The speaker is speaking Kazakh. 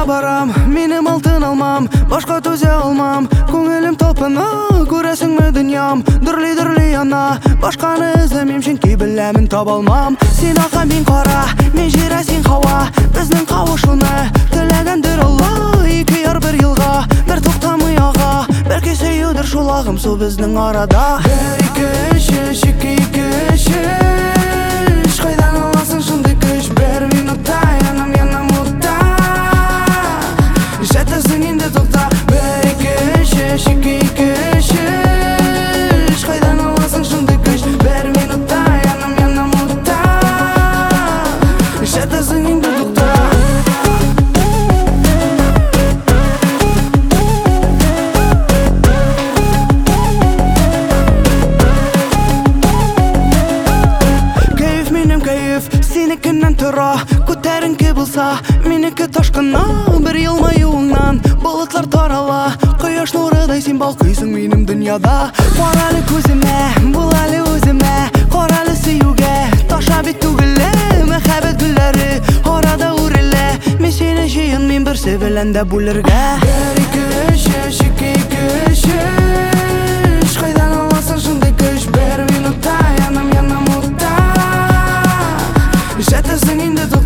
барам, менім алтын алмам, башқа төзе алмам. Көңілім толпыны, көресің ме дүниям, дүрлей ана, башқаны іздемем, чөнки білемін таба алмам. Сен ақа, мен қара, мен жер, сен хауа, біздің қауышуны тілегендір Алла. Екі яр бір елға, бір тоқтамай аға, бір кесеюдір шолағым су біздің арада. Бір екі үш, екі үш, қайдан аласың шындай күш? Бір минутта янам отта, жетесің енді тоқта. Бір екі үш, екі үш, қайдан аласың шындай күш? Бір минутта янам отта, жетесің енді тоқта. Сенікінен тұра, көтеріңкі болса, менікі ташқына. Бір елмаюыңнан бұлытлар тарала, құяш нұрыдай сен балқисың менің дүнияда. Қаралы көзіме, бұл әлі өзіме, қаралы сүйуге, таша бет түгілі, мәхәбет гүлләрі арада өрелі. Мен сені жиын, мен бір себеләнді бүлірге. Бір екі үш, екі үш, қайдан аласың шындай күш? Бір минутта янам отта, жетесің енді тоқта.